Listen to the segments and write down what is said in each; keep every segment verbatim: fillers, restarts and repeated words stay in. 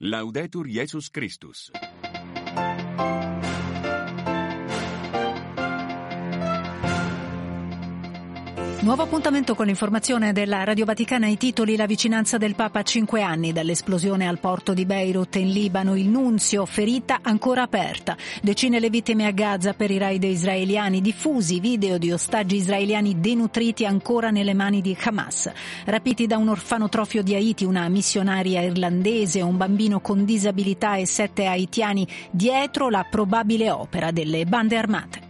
Laudetur Jesus Christus. Nuovo appuntamento con l'informazione della Radio Vaticana. I titoli: la vicinanza del Papa a cinque anni dall'esplosione al porto di Beirut in Libano, il nunzio, ferita ancora aperta, decine le vittime a Gaza per i raid israeliani, diffusi video di ostaggi israeliani denutriti ancora nelle mani di Hamas, rapiti da un orfanotrofio di Haiti, una missionaria irlandese, un bambino con disabilità e sette haitiani dietro la probabile opera delle bande armate.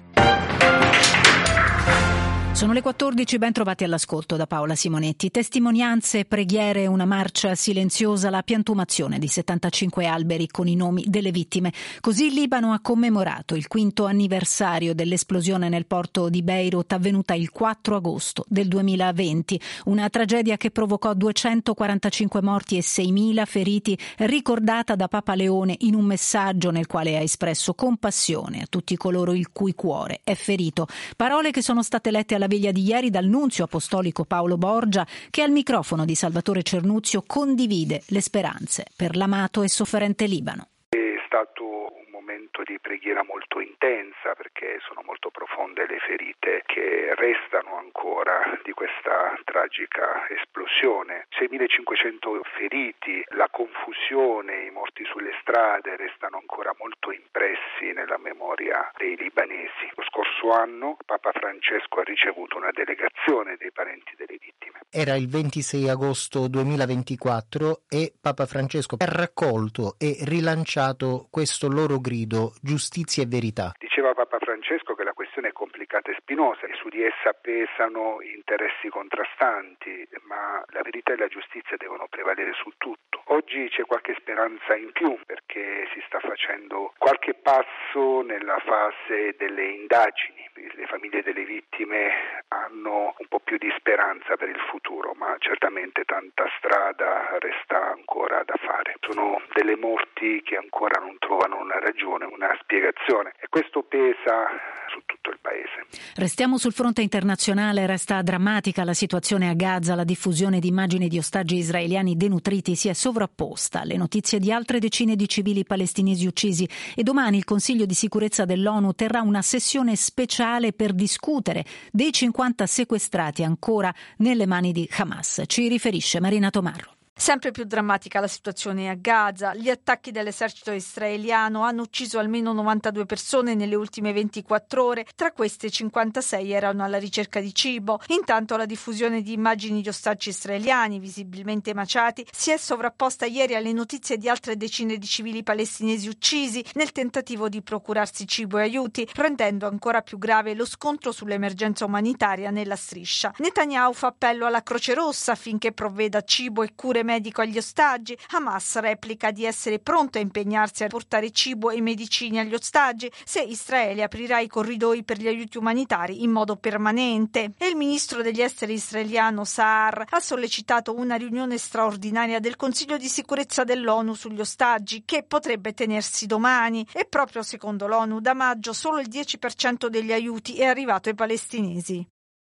Sono le quattordici, ben trovati all'ascolto da Paola Simonetti. Testimonianze, preghiere, una marcia silenziosa, la piantumazione di settantacinque alberi con i nomi delle vittime. Così il Libano ha commemorato il quinto anniversario dell'esplosione nel porto di Beirut avvenuta il quattro agosto del duemilaventi. Una tragedia che provocò duecentoquarantacinque morti e seimila feriti, ricordata da Papa Leone in un messaggio nel quale ha espresso compassione a tutti coloro il cui cuore è ferito. Parole che sono state lette alla veglia di ieri dal nunzio apostolico Paolo Borgia, che al microfono di Salvatore Cernuzio condivide le speranze per l'amato e sofferente Libano. È stato un momento di preghiera molto intensa, perché sono molto profonde le ferite che restano ancora di questa tragica esplosione. seimilacinquecento feriti, la confusione, i morti sulle strade restano ancora molto impressi nella memoria dei libanesi. Lo scorso anno Papa Francesco ha ricevuto una delegazione dei parenti delle vittime. Era il ventisei agosto duemilaventiquattro e Papa Francesco ha raccolto e rilanciato questo loro grido: giustizia e verità. Diceva Papa Francesco che la questione è complicata e spinosa e su di essa pesano interessi contrastanti, ma la verità e la giustizia devono prevalere su tutto. Oggi c'è qualche speranza in più, perché si sta facendo qualche passo nella fase delle indagini. Le famiglie delle vittime hanno un po' più di speranza per il futuro, ma certamente tanta strada resta ancora da fare. Sono delle morti che ancora non trovano una ragione, una spiegazione, e questo pesa su tutto il paese. Restiamo sul fronte internazionale. Resta drammatica la situazione a Gaza. La diffusione di immagini di ostaggi israeliani denutriti si è sovrapposta alle notizie di altre decine di civili palestinesi uccisi, e domani il Consiglio di sicurezza dell'ONU terrà una sessione speciale per discutere dei cinquanta sequestrati ancora nelle mani di Hamas. Ci riferisce Marina Tomarro. Sempre più drammatica la situazione a Gaza. Gli attacchi dell'esercito israeliano hanno ucciso almeno novantadue persone nelle ultime ventiquattro ore, tra queste cinquantasei erano alla ricerca di cibo. Intanto la diffusione di immagini di ostaggi israeliani visibilmente maciati si è sovrapposta ieri alle notizie di altre decine di civili palestinesi uccisi nel tentativo di procurarsi cibo e aiuti, rendendo ancora più grave lo scontro sull'emergenza umanitaria nella striscia. Netanyahu fa appello alla Croce Rossa affinché provveda cibo e cure medico agli ostaggi. Hamas replica di essere pronto a impegnarsi a portare cibo e medicine agli ostaggi se Israele aprirà i corridoi per gli aiuti umanitari in modo permanente. E il ministro degli esteri israeliano Saar ha sollecitato una riunione straordinaria del Consiglio di sicurezza dell'ONU sugli ostaggi, che potrebbe tenersi domani. E proprio secondo l'ONU da maggio solo il dieci per cento degli aiuti è arrivato ai palestinesi.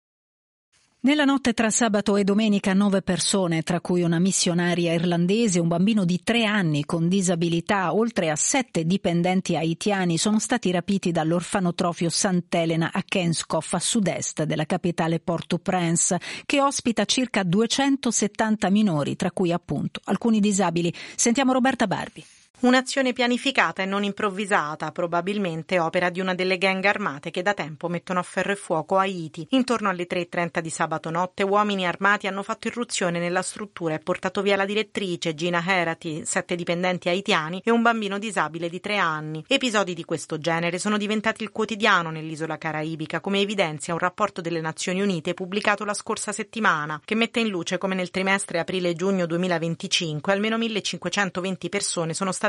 Nella notte tra sabato e domenica nove persone, tra cui una missionaria irlandese, un bambino di tre anni con disabilità, oltre a sette dipendenti haitiani, sono stati rapiti dall'orfanotrofio Sant'Elena a Kenskoff, a sud-est della capitale Port-au-Prince, che ospita circa duecentosettanta minori, tra cui appunto alcuni disabili. Sentiamo Roberta Barbi. Un'azione pianificata e non improvvisata, probabilmente opera di una delle gang armate che da tempo mettono a ferro e fuoco Haiti. Intorno alle tre e trenta di sabato notte uomini armati hanno fatto irruzione nella struttura e portato via la direttrice Gina Herati, sette dipendenti haitiani e un bambino disabile di tre anni. Episodi di questo genere sono diventati il quotidiano nell'isola caraibica, come evidenzia un rapporto delle Nazioni Unite pubblicato la scorsa settimana, che mette in luce come nel trimestre aprile-giugno duemilaventicinque almeno millecinquecentoventi persone sono state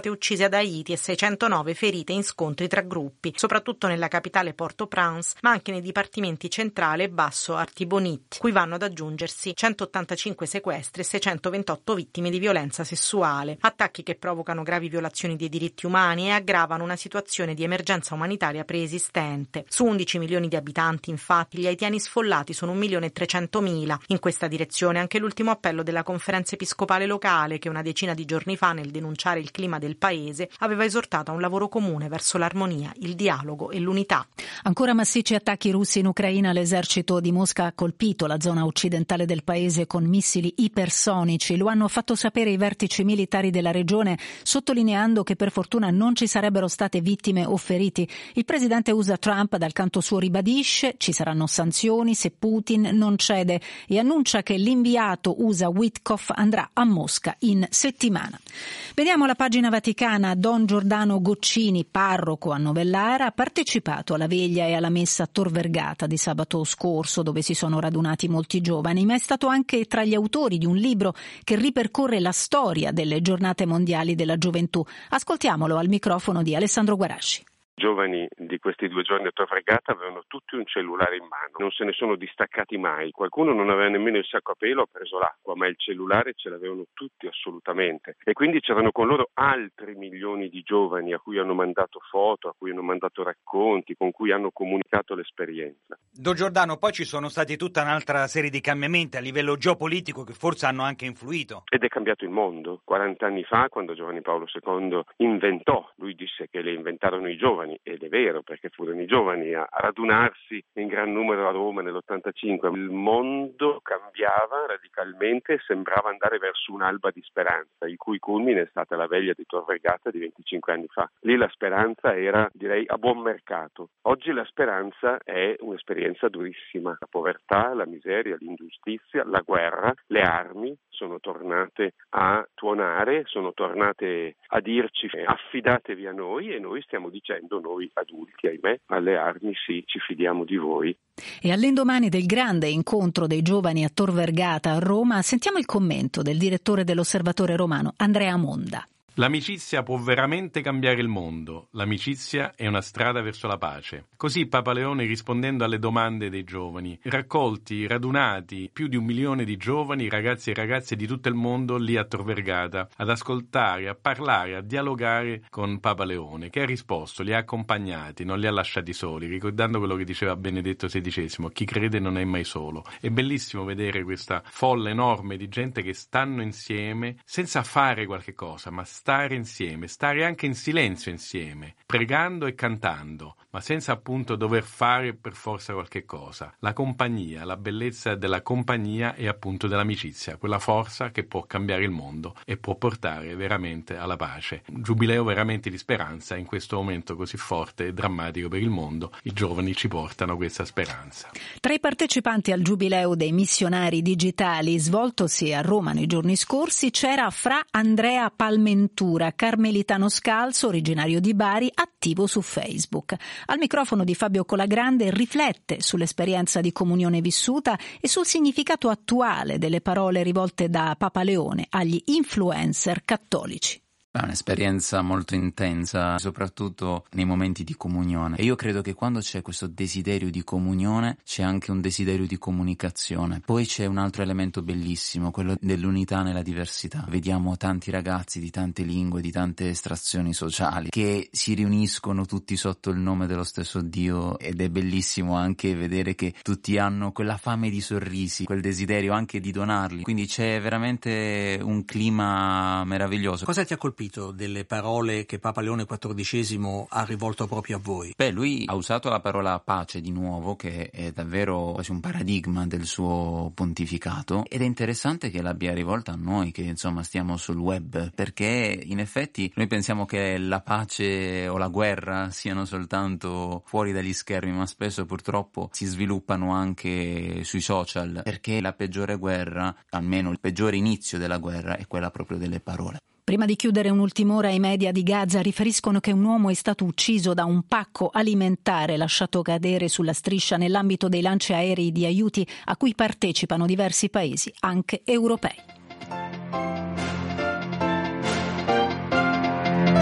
state uccise ad Haiti e seicentonove ferite in scontri tra gruppi, soprattutto nella capitale Port-au-Prince, ma anche nei dipartimenti centrale e basso Artibonite, cui vanno ad aggiungersi centottantacinque sequestri e seicentoventotto vittime di violenza sessuale. Attacchi che provocano gravi violazioni dei diritti umani e aggravano una situazione di emergenza umanitaria preesistente. Su undici milioni di abitanti, infatti, gli haitiani sfollati sono un milione e trecentomila. In questa direzione anche l'ultimo appello della conferenza episcopale locale, che una decina di giorni fa, nel denunciare il clima del paese, aveva esortato a un lavoro comune verso l'armonia, il dialogo e l'unità. Ancora massicci attacchi russi in Ucraina. L'esercito di Mosca ha colpito la zona occidentale del paese con missili ipersonici. Lo hanno fatto sapere i vertici militari della regione, sottolineando che per fortuna non ci sarebbero state vittime o feriti. Il presidente U S A Trump dal canto suo ribadisce ci saranno sanzioni se Putin non cede e annuncia che l'inviato U S A Witkoff andrà a Mosca in settimana. Vediamo la pagina vaticana. Don Giordano Goccini, parroco a Novellara, ha partecipato alla veglia e alla messa a Tor Vergata di sabato scorso, dove si sono radunati molti giovani, ma è stato anche tra gli autori di un libro che ripercorre la storia delle giornate mondiali della gioventù. Ascoltiamolo al microfono di Alessandro Guarasci. I giovani di questi due giorni a Tor Vergata avevano tutti un cellulare in mano, non se ne sono distaccati mai. Qualcuno non aveva nemmeno il sacco a pelo, ha preso l'acqua, ma il cellulare ce l'avevano tutti assolutamente. E quindi c'erano con loro altri milioni di giovani a cui hanno mandato foto, a cui hanno mandato racconti, con cui hanno comunicato l'esperienza. Don Giordano, poi ci sono stati tutta un'altra serie di cambiamenti a livello geopolitico che forse hanno anche influito. Ed è cambiato il mondo. quarant'anni fa, quando Giovanni Paolo secondo inventò, lui disse che le inventarono i giovani, ed è vero, perché furono i giovani a radunarsi in gran numero a Roma nell'ottantacinque. Il mondo cambiava radicalmente e sembrava andare verso un'alba di speranza, il cui culmine è stata la veglia di Tor Vergata di venticinque anni fa. Lì la speranza era, direi, a buon mercato. Oggi la speranza è un'esperienza durissima. La povertà, la miseria, l'ingiustizia, la guerra, le armi sono tornate a tuonare, sono tornate a dirci affidatevi a noi, e noi stiamo dicendo, noi adulti, ahimè, alle armi sì, ci fidiamo di voi. E all'indomani del grande incontro dei giovani a Tor Vergata a Roma, sentiamo il commento del direttore dell'Osservatore Romano, Andrea Monda. L'amicizia può veramente cambiare il mondo. L'amicizia è una strada verso la pace. Così Papa Leone, rispondendo alle domande dei giovani, raccolti, radunati, più di un milione di giovani, ragazzi e ragazze di tutto il mondo lì a Tor Vergata, ad ascoltare, a parlare, a dialogare con Papa Leone, che ha risposto, li ha accompagnati, non li ha lasciati soli, ricordando quello che diceva Benedetto sedicesimo, chi crede non è mai solo. È bellissimo vedere questa folla enorme di gente che stanno insieme senza fare qualche cosa, ma stare insieme, stare anche in silenzio insieme, pregando e cantando, ma senza appunto dover fare per forza qualche cosa. La compagnia, la bellezza della compagnia e appunto dell'amicizia, quella forza che può cambiare il mondo e può portare veramente alla pace. Un giubileo veramente di speranza in questo momento così forte e drammatico per il mondo. I giovani ci portano questa speranza. Tra i partecipanti al giubileo dei missionari digitali svoltosi a Roma nei giorni scorsi c'era Fra Andrea Palmentura, carmelitano scalzo, originario di Bari, attivo su Facebook. Al microfono di Fabio Colagrande riflette sull'esperienza di comunione vissuta e sul significato attuale delle parole rivolte da Papa Leone agli influencer cattolici. È un'esperienza molto intensa, soprattutto nei momenti di comunione. E io credo che quando c'è questo desiderio di comunione c'è anche un desiderio di comunicazione. Poi c'è un altro elemento bellissimo, quello dell'unità nella diversità. Vediamo tanti ragazzi di tante lingue, di tante estrazioni sociali, che si riuniscono tutti sotto il nome dello stesso Dio, ed è bellissimo anche vedere che tutti hanno quella fame di sorrisi, quel desiderio anche di donarli. Quindi c'è veramente un clima meraviglioso. Cosa ti ha colpito delle parole che Papa Leone quattordicesimo ha rivolto proprio a voi? Beh, lui ha usato la parola pace di nuovo, che è davvero quasi un paradigma del suo pontificato, ed è interessante che l'abbia rivolta a noi che insomma stiamo sul web, perché in effetti noi pensiamo che la pace o la guerra siano soltanto fuori dagli schermi, ma spesso purtroppo si sviluppano anche sui social, perché la peggiore guerra, almeno il peggiore inizio della guerra, è quella proprio delle parole. Prima di chiudere un'ultima ora, i media di Gaza riferiscono che un uomo è stato ucciso da un pacco alimentare lasciato cadere sulla striscia nell'ambito dei lanci aerei di aiuti a cui partecipano diversi paesi, anche europei.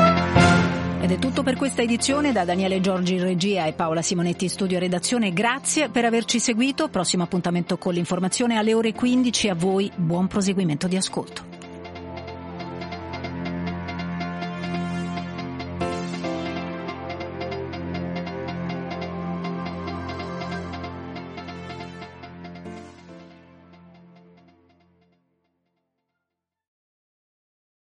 Ed è tutto per questa edizione. Da Daniele Giorgi in regia e Paola Simonetti in studio e redazione. Grazie per averci seguito. Prossimo appuntamento con l'informazione alle ore quindici. A voi buon proseguimento di ascolto.